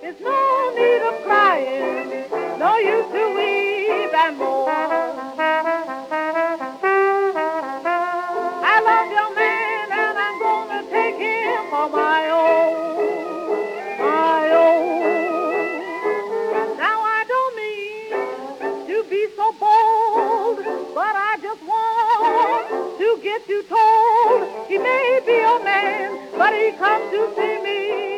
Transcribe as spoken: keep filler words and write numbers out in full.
There's no need of crying, no use to weep and mourn. I love your man and I'm gonna take him for my own, my own. Now I don't mean to be so bold, but I just want to get you told he may be a man, but he comes to see me